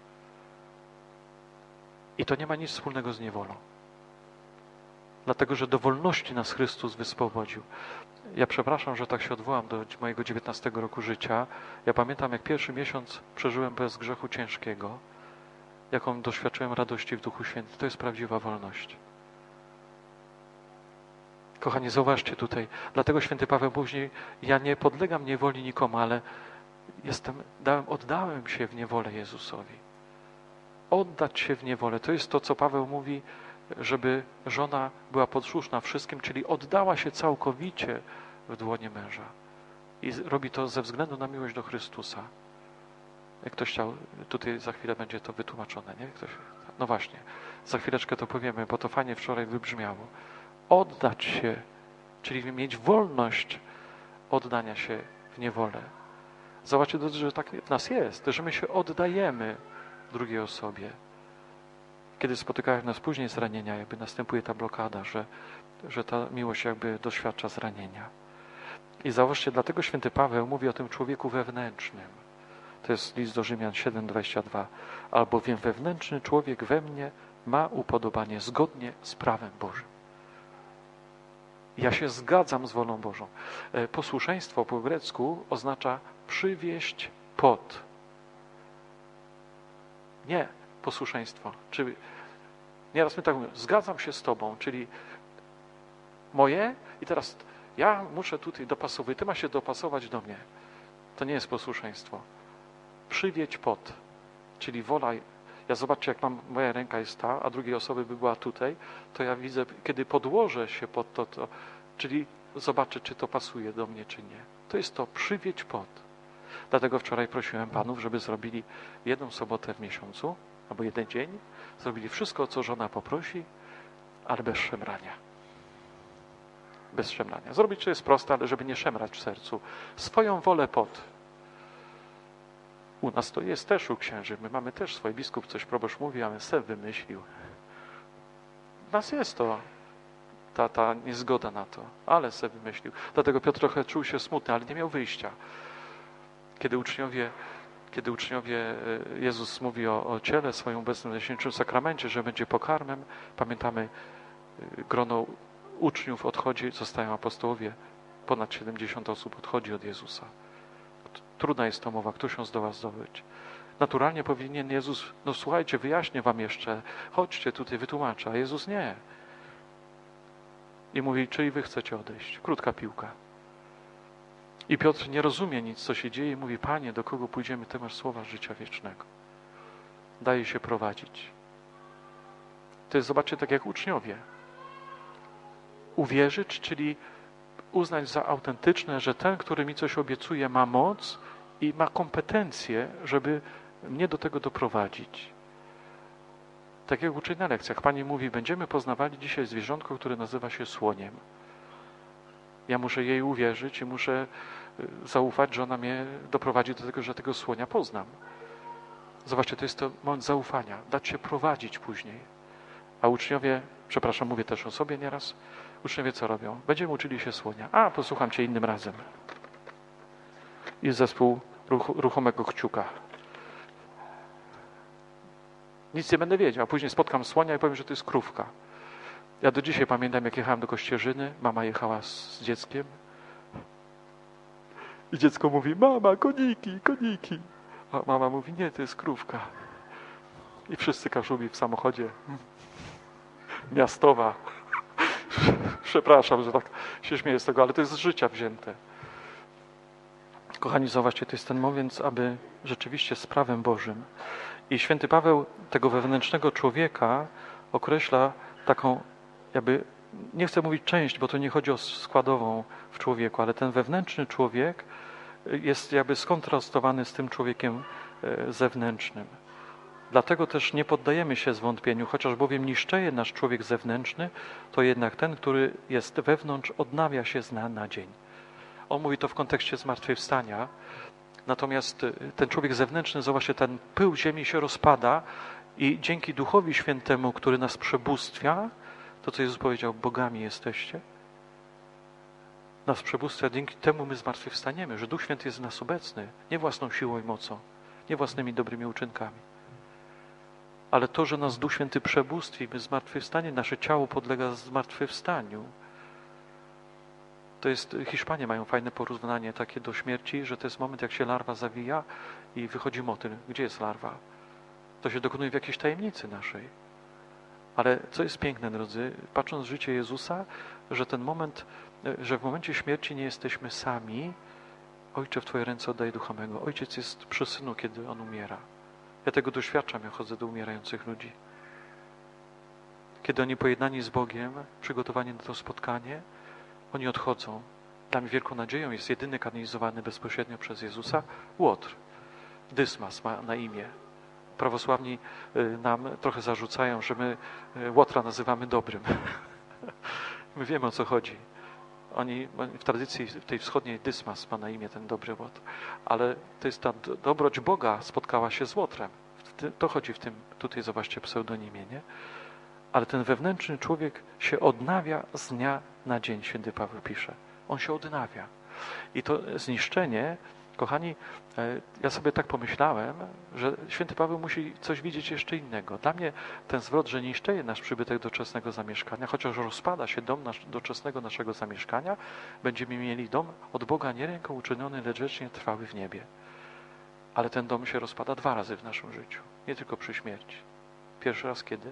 I to nie ma nic wspólnego z niewolą. Dlatego, że do wolności nas Chrystus wyswobodził. Ja przepraszam, że tak się odwołam do mojego 19 roku życia. Ja pamiętam, jak pierwszy miesiąc przeżyłem bez grzechu ciężkiego, jaką doświadczyłem radości w Duchu Świętym. To jest prawdziwa wolność. Kochani, zauważcie tutaj. Dlatego święty Paweł później, ja nie podlegam niewoli nikomu, ale oddałem się w niewolę Jezusowi. Oddać się w niewolę. To jest to, co Paweł mówi, żeby żona była posłuszna wszystkim, czyli oddała się całkowicie w dłonie męża. I robi to ze względu na miłość do Chrystusa. Jak ktoś chciał, tutaj za chwilę będzie to wytłumaczone, nie? No właśnie, za chwileczkę to powiemy, bo to fajnie wczoraj wybrzmiało. Oddać się, czyli mieć wolność oddania się w niewolę. Zobaczcie, że tak w nas jest, że my się oddajemy drugiej osobie. Kiedy spotykają nas później zranienia, jakby następuje ta blokada, że ta miłość jakby doświadcza zranienia. I zauważcie, dlatego święty Paweł mówi o tym człowieku wewnętrznym. To jest list do Rzymian 7:22. Albowiem wewnętrzny człowiek we mnie ma upodobanie zgodnie z prawem Bożym. Ja się zgadzam z wolą Bożą. Posłuszeństwo po grecku oznacza przywieść pod. Nie posłuszeństwo. Czyli nieraz my tak mówimy, zgadzam się z Tobą, czyli moje i teraz ja muszę tutaj dopasować, Ty masz się dopasować do mnie. To nie jest posłuszeństwo. Przywiedź pod, czyli wola. Ja zobaczcie, jak moja ręka jest ta, a drugiej osoby by była tutaj, to ja widzę, kiedy podłożę się pod to, czyli zobaczę, czy to pasuje do mnie, czy nie. To jest to przywiedź pod. Dlatego wczoraj prosiłem panów, żeby zrobili jedną sobotę w miesiącu, albo jeden dzień, zrobili wszystko, co żona poprosi, ale bez szemrania. Bez szemrania. Zrobić to jest proste, ale żeby nie szemrać w sercu. Swoją wolę pod. U nas to jest też u księży. My mamy też swój biskup, coś proboszcz mówi, a my se wymyślił. U nas jest to, ta niezgoda na to, ale se wymyślił. Dlatego Piotr trochę czuł się smutny, ale nie miał wyjścia. Kiedy uczniowie, Jezus mówi o ciele swoim obecnym na Świętym Sakramencie, że będzie pokarmem, pamiętamy, grono uczniów odchodzi, zostają apostołowie, ponad 70 osób odchodzi od Jezusa. Trudna jest to mowa, kto się zdoła zdobyć. Naturalnie powinien Jezus, no słuchajcie, wyjaśnię wam jeszcze, chodźcie tutaj, wytłumaczę, a Jezus nie. I mówi, czyli wy chcecie odejść. Krótka piłka. I Piotr nie rozumie nic, co się dzieje i mówi, Panie, do kogo pójdziemy, Ty masz słowa życia wiecznego. Daje się prowadzić. To jest, zobaczcie, tak jak uczniowie. Uwierzyć, czyli uznać za autentyczne, że ten, który mi coś obiecuje, ma moc i ma kompetencje, żeby mnie do tego doprowadzić. Tak jak uczy na lekcjach. Pani mówi, będziemy poznawali dzisiaj zwierzątko, które nazywa się słoniem. Ja muszę jej uwierzyć i muszę zaufać, że ona mnie doprowadzi do tego, że tego słonia poznam. Zobaczcie, to jest to moment zaufania. Dać się prowadzić później. A uczniowie, przepraszam, mówię też o sobie nieraz, uczniowie co robią? Będziemy uczyli się słonia. A, posłucham Cię innym razem. I zespół ruchomego kciuka. Nic nie będę wiedział, a później spotkam słonia i powiem, że to jest krówka. Ja do dzisiaj pamiętam, jak jechałem do Kościerzyny, mama jechała z dzieckiem i dziecko mówi, mama, koniki, koniki. A mama mówi, nie, to jest krówka. I wszyscy Kaszubi w samochodzie. Miastowa. Przepraszam, że tak się śmieję z tego, ale to jest z życia wzięte. Kochani, zobaczcie, to jest ten moment, aby rzeczywiście z prawem Bożym. I święty Paweł tego wewnętrznego człowieka określa taką, jakby, nie chcę mówić część, bo to nie chodzi o składową w człowieku, ale ten wewnętrzny człowiek jest jakby skontrastowany z tym człowiekiem zewnętrznym. Dlatego też nie poddajemy się zwątpieniu, chociaż bowiem niszczeje nasz człowiek zewnętrzny, to jednak ten, który jest wewnątrz, odnawia się z dnia na dzień. On mówi to w kontekście zmartwychwstania, natomiast ten człowiek zewnętrzny, zobaczcie, ten pył ziemi się rozpada i dzięki Duchowi Świętemu, który nas przebóstwia, to co Jezus powiedział, bogami jesteście, nas przebóstwia, dzięki temu my zmartwychwstaniemy, że Duch Święty jest w nas obecny, nie własną siłą i mocą, nie własnymi dobrymi uczynkami. Ale to, że nas Duch Święty przebóstwi, my zmartwychwstanie, nasze ciało podlega zmartwychwstaniu. To jest, Hiszpanie mają fajne porównanie takie do śmierci, że to jest moment, jak się larwa zawija i wychodzi motyl. Gdzie jest larwa? To się dokonuje w jakiejś tajemnicy naszej. Ale co jest piękne, drodzy, patrząc w życie Jezusa, że ten moment, że w momencie śmierci nie jesteśmy sami. Ojcze, w Twoje ręce oddaję Ducha mego. Ojciec jest przy Synu, kiedy On umiera. Ja tego doświadczam, ja chodzę do umierających ludzi. Kiedy oni pojednani z Bogiem, przygotowani na to spotkanie, oni odchodzą. Dla mnie wielką nadzieją jest jedyny kanonizowany bezpośrednio przez Jezusa Łotr. Dysmas ma na imię. Prawosławni nam trochę zarzucają, że my Łotra nazywamy dobrym. My wiemy, o co chodzi. Oni w tradycji tej wschodniej Dysmas ma na imię ten dobry Łotr. Ale to jest ta dobroć Boga spotkała się z Łotrem. To chodzi w tym, tutaj zobaczcie, pseudonimie, nie? Ale ten wewnętrzny człowiek się odnawia z dnia na dzień, święty Paweł pisze. On się odnawia. I to zniszczenie, kochani, ja sobie tak pomyślałem, że święty Paweł musi coś widzieć jeszcze innego. Dla mnie ten zwrot, że niszczeje nasz przybytek doczesnego zamieszkania, chociaż rozpada się dom doczesnego naszego zamieszkania, będziemy mieli dom od Boga nie ręką uczyniony, lecz wiecznie trwały w niebie. Ale ten dom się rozpada 2 razy w naszym życiu, nie tylko przy śmierci. Pierwszy raz kiedy?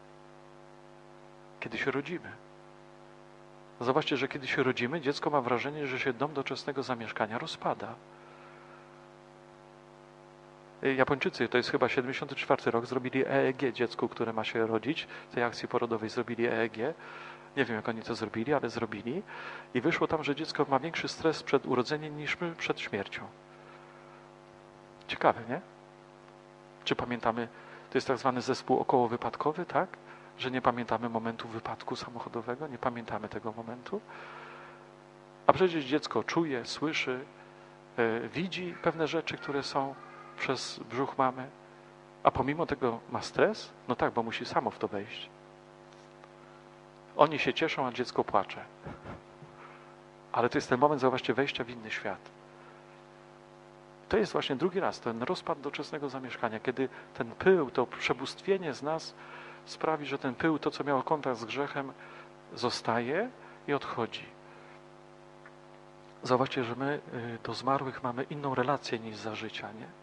Kiedy się rodzimy. Zobaczcie, że kiedy się rodzimy, dziecko ma wrażenie, że się dom doczesnego zamieszkania rozpada. Japończycy, to jest chyba 74 rok, zrobili EEG dziecku, które ma się rodzić. W tej akcji porodowej zrobili EEG. Nie wiem, jak oni to zrobili, ale zrobili. I wyszło tam, że dziecko ma większy stres przed urodzeniem niż my przed śmiercią. Ciekawe, nie? Czy pamiętamy, to jest tak zwany zespół okołowypadkowy, tak? Że nie pamiętamy momentu wypadku samochodowego, nie pamiętamy tego momentu. A przecież dziecko czuje, słyszy, widzi pewne rzeczy, które są przez brzuch mamy, a pomimo tego ma stres? No tak, bo musi samo w to wejść. Oni się cieszą, a dziecko płacze. Ale to jest ten moment, zobaczcie, wejścia w inny świat. To jest właśnie drugi raz, ten rozpad doczesnego zamieszkania, kiedy ten pył, to przebóstwienie z nas sprawi, że ten pył, to co miało kontakt z grzechem, zostaje i odchodzi. Zobaczcie, że my do zmarłych mamy inną relację niż za życia, nie?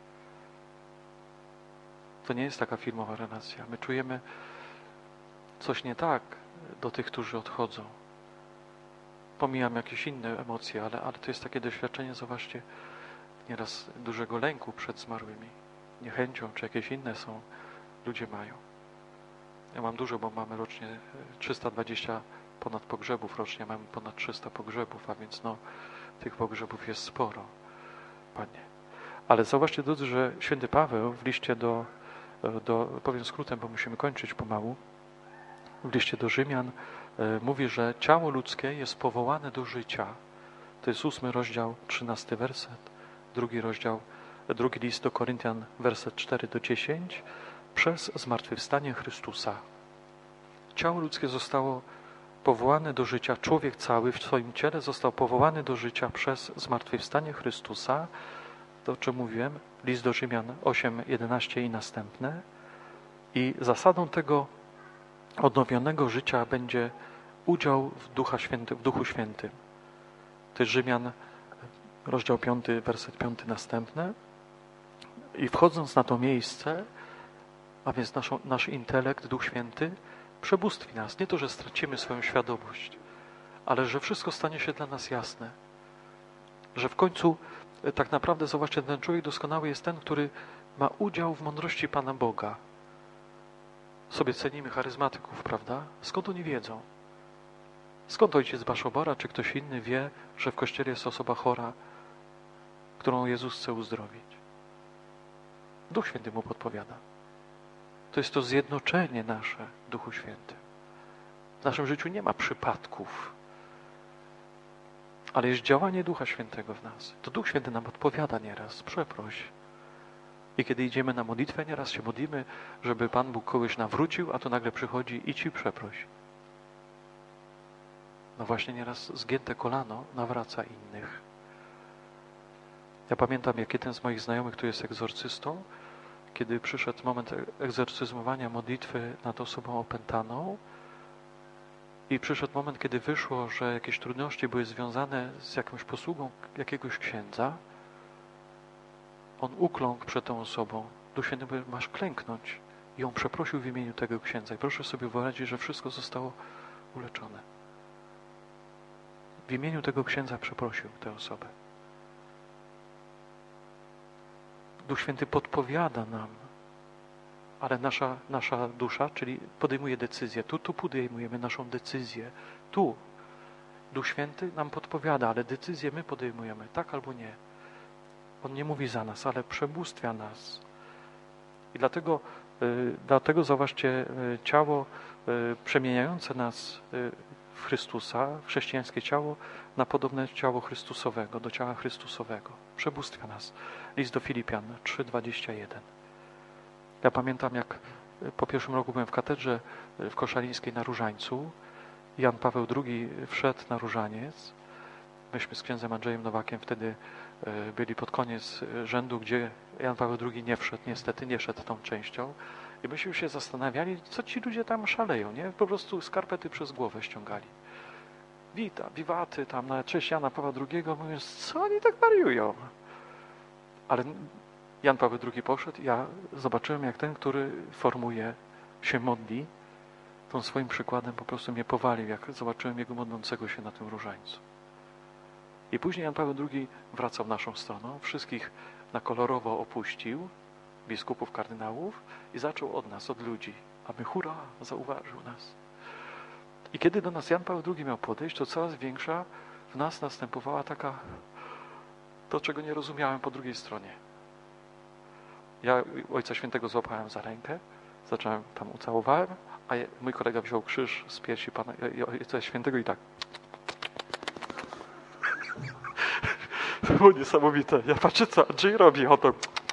To nie jest taka filmowa relacja. My czujemy coś nie tak do tych, którzy odchodzą. Pomijam jakieś inne emocje, ale to jest takie doświadczenie, zobaczcie, nieraz dużego lęku przed zmarłymi. Niechęcią, czy jakieś inne są, ludzie mają. Ja mam dużo, bo mamy rocznie 320 ponad pogrzebów, rocznie mamy ponad 300 pogrzebów, a więc no, tych pogrzebów jest sporo, Panie. Ale zobaczcie, drodzy, że święty Paweł w liście powiem skrótem, bo musimy kończyć pomału, w liście do Rzymian mówi, że ciało ludzkie jest powołane do życia. To jest 8 rozdział, 13 werset, drugi list do Koryntian, werset 4-10, przez zmartwychwstanie Chrystusa. Ciało ludzkie zostało powołane do życia, człowiek cały w swoim ciele został powołany do życia przez zmartwychwstanie Chrystusa, to o czym mówiłem, list do Rzymian 8:11 i następne. I zasadą tego odnowionego życia będzie udział w Duchu Świętym. To jest Rzymian, rozdział 5, werset 5 następne. I wchodząc na to miejsce, a więc nasz intelekt, Duch Święty, przebóstwi nas. Nie to, że stracimy swoją świadomość, ale że wszystko stanie się dla nas jasne. Że w końcu tak naprawdę, zobaczcie, ten człowiek doskonały jest ten, który ma udział w mądrości Pana Boga. Sobie cenimy charyzmatyków, prawda? Skąd oni wiedzą? Skąd ojciec Baszobora czy ktoś inny wie, że w Kościele jest osoba chora, którą Jezus chce uzdrowić? Duch Święty mu podpowiada. To jest to zjednoczenie nasze w Duchu Świętym. W naszym życiu nie ma przypadków, ale jest działanie Ducha Świętego w nas. To Duch Święty nam odpowiada nieraz, przeproś. I kiedy idziemy na modlitwę, nieraz się modlimy, żeby Pan Bóg kogoś nawrócił, a to nagle przychodzi i ci przeproś. No właśnie nieraz zgięte kolano nawraca innych. Ja pamiętam, jak jeden z moich znajomych, który jest egzorcystą, kiedy przyszedł moment egzorcyzmowania modlitwy nad osobą opętaną i przyszedł moment, kiedy wyszło, że jakieś trudności były związane z jakąś posługą jakiegoś księdza, on ukląkł przed tą osobą. Duch Święty mówi, masz klęknąć. I on przeprosił w imieniu tego księdza. I proszę sobie wyobrazić, że wszystko zostało uleczone. W imieniu tego księdza przeprosił tę osobę. Duch Święty podpowiada nam, ale nasza dusza, czyli podejmuje decyzję. Tu podejmujemy naszą decyzję. Tu Duch Święty nam podpowiada, ale decyzję my podejmujemy, tak albo nie. On nie mówi za nas, ale przebóstwia nas. I dlatego zauważcie, ciało przemieniające nas w Chrystusa, chrześcijańskie ciało, na podobne ciało Chrystusowego, do ciała Chrystusowego. Przebóstwia nas. List do Filipian 3:21. Ja pamiętam, jak po pierwszym roku byłem w katedrze w Koszalińskiej na Różańcu. Jan Paweł II wszedł na Różaniec. Myśmy z księdzem Andrzejem Nowakiem wtedy byli pod koniec rzędu, gdzie Jan Paweł II nie wszedł, niestety nie szedł tą częścią. I myśmy się zastanawiali, co ci ludzie tam szaleją, nie? Po prostu skarpety przez głowę ściągali. Wiwaty tam na cześć Jana Pawła II, mówiąc, co oni tak wariują? Ale Jan Paweł II poszedł, ja zobaczyłem, jak ten, który formuje, się modli, tą swoim przykładem po prostu mnie powalił, jak zobaczyłem jego modlącego się na tym różańcu. I później Jan Paweł II wracał naszą stroną, wszystkich na kolorowo opuścił, biskupów, kardynałów i zaczął od nas, od ludzi, aby hurra, zauważył nas. I kiedy do nas Jan Paweł II miał podejść, to coraz większa w nas następowała to, czego nie rozumiałem po drugiej stronie. Ja Ojca Świętego złapałem za rękę, zacząłem tam ucałowałem, a mój kolega wziął krzyż z piersi Pana Ojca Świętego i tak. To było niesamowite. Ja patrzę, co Andrzej robi, oto.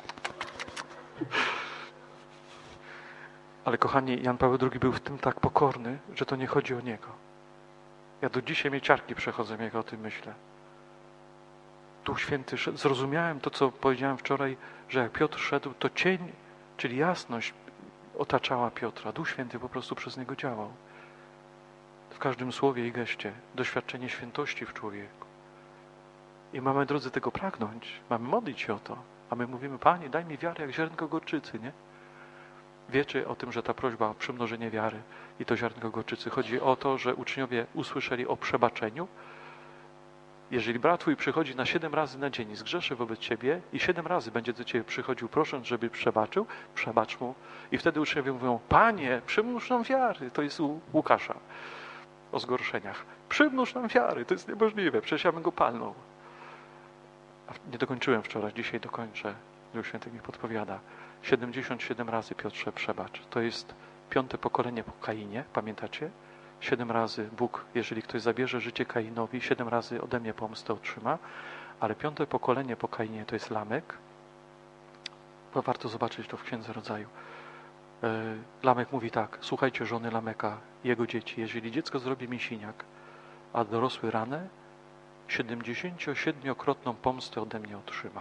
Ale kochani, Jan Paweł II był w tym tak pokorny, że to nie chodzi o niego. Ja do dzisiaj mnie ciarki przechodzą, jak o tym myślę. Duch Święty szedł. Zrozumiałem to, co powiedziałem wczoraj, że jak Piotr szedł, to cień, czyli jasność otaczała Piotra. Duch Święty po prostu przez niego działał. W każdym słowie i geście. Doświadczenie świętości w człowieku. I mamy, drodzy, tego pragnąć. Mamy modlić się o to. A my mówimy, Panie, daj mi wiarę jak ziarnko gorczycy, nie? Wiecie o tym, że ta prośba o przymnożenie wiary i to ziarnko gorczycy chodzi o to, że uczniowie usłyszeli o przebaczeniu. Jeżeli brat twój przychodzi na 7 razy na dzień i zgrzeszy wobec ciebie i 7 razy będzie do ciebie przychodził prosząc, żeby przebaczył, przebacz mu. I wtedy uczniowie mówią, Panie, przymnóż nam wiary. To jest u Łukasza o zgorszeniach. Przymnóż nam wiary, to jest niemożliwe, przecież ja bym go palnął. A nie dokończyłem wczoraj, dzisiaj dokończę. Duch Święty mi podpowiada. 77 razy, Piotrze, przebacz. To jest 5. pokolenie po Kainie, pamiętacie? 7 razy Bóg, jeżeli ktoś zabierze życie Kainowi, 7 razy ode mnie pomstę otrzyma, ale 5. pokolenie po Kainie to jest Lamek. Bo warto zobaczyć to w Księdze Rodzaju. Lamek mówi tak, słuchajcie żony Lameka, jego dzieci, jeżeli dziecko zrobi mi siniak, a dorosły ranę, 77-krotną pomstę ode mnie otrzyma.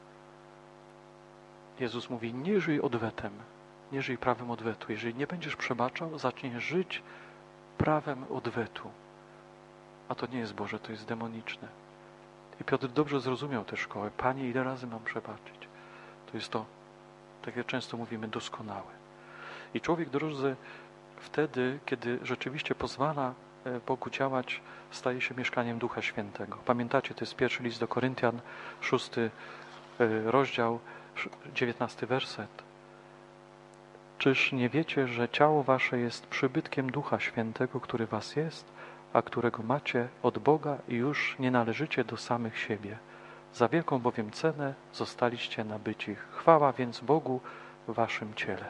Jezus mówi, nie żyj odwetem, nie żyj prawem odwetu. Jeżeli nie będziesz przebaczał, zaczniesz żyć prawem odwetu. A to nie jest Boże, to jest demoniczne. I Piotr dobrze zrozumiał tę szkołę. Panie, ile razy mam przebaczyć? To jest to, tak jak często mówimy, doskonałe. I człowiek, drodzy, wtedy, kiedy rzeczywiście pozwala Bogu działać, staje się mieszkaniem Ducha Świętego. Pamiętacie, to jest 1 list do Koryntian, 6 rozdział, 19 werset. Czyż nie wiecie, że ciało wasze jest przybytkiem Ducha Świętego, który was jest, a którego macie od Boga i już nie należycie do samych siebie. Za wielką bowiem cenę zostaliście nabyci. Chwała więc Bogu w waszym ciele.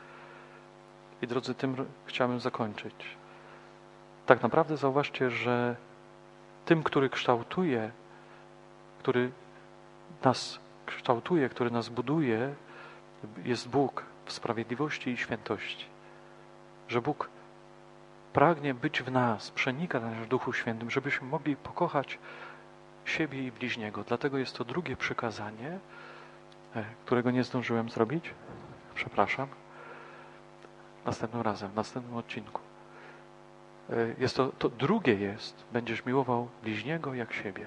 I drodzy, tym chciałem zakończyć. Tak naprawdę zauważcie, że tym, który kształtuje, który nas kształtuje, który nas buduje, jest Bóg w sprawiedliwości i świętości. Że Bóg pragnie być w nas, przenika nas w Duchu Świętym, żebyśmy mogli pokochać siebie i bliźniego. Dlatego jest to drugie przykazanie, którego nie zdążyłem zrobić. Przepraszam. Następnym razem, w następnym odcinku. Jest to drugie jest, będziesz miłował bliźniego jak siebie.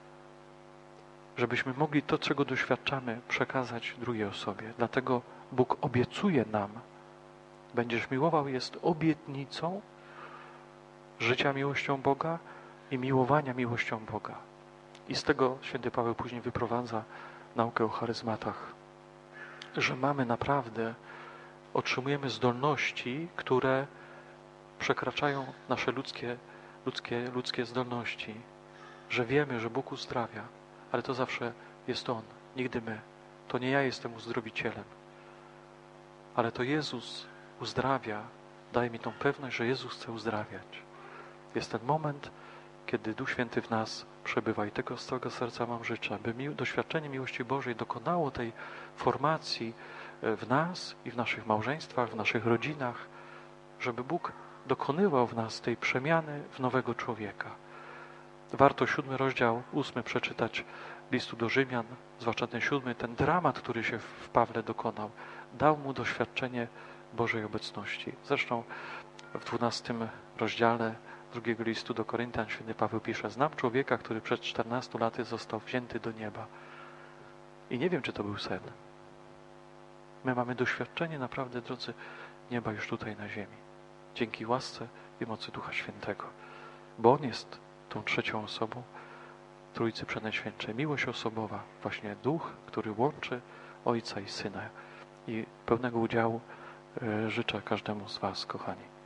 Żebyśmy mogli to, czego doświadczamy, przekazać drugiej osobie. Dlatego Bóg obiecuje nam, będziesz miłował, jest obietnicą życia miłością Boga i miłowania miłością Boga. I z tego święty Paweł później wyprowadza naukę o charyzmatach, że mamy naprawdę, otrzymujemy zdolności, które przekraczają nasze ludzkie zdolności, że wiemy, że Bóg uzdrawia, ale to zawsze jest On. nigdy my. To nie ja jestem uzdrowicielem, ale to Jezus uzdrawia. Daje mi tą pewność, że Jezus chce uzdrawiać. Jest ten moment, kiedy Duch Święty w nas przebywa i tego z całego serca wam życzę, by doświadczenie miłości Bożej dokonało tej formacji w nas i w naszych małżeństwach, w naszych rodzinach, żeby Bóg dokonywał w nas tej przemiany w nowego człowieka. Warto 7 rozdział 8 przeczytać listu do Rzymian, zwłaszcza ten 7, ten dramat, który się w Pawle dokonał, dał mu doświadczenie Bożej obecności. Zresztą w 12 rozdziale drugiego listu do Koryntian święty Paweł pisze: znam człowieka, który przed 14 laty został wzięty do nieba. I nie wiem, czy to był sen. My mamy doświadczenie naprawdę, drodzy, nieba już tutaj na ziemi. Dzięki łasce i mocy Ducha Świętego. Bo On jest tą trzecią osobą Trójcy Przenajświętszej. Miłość osobowa, właśnie Duch, który łączy Ojca i Syna. I pełnego udziału życzę każdemu z was, kochani.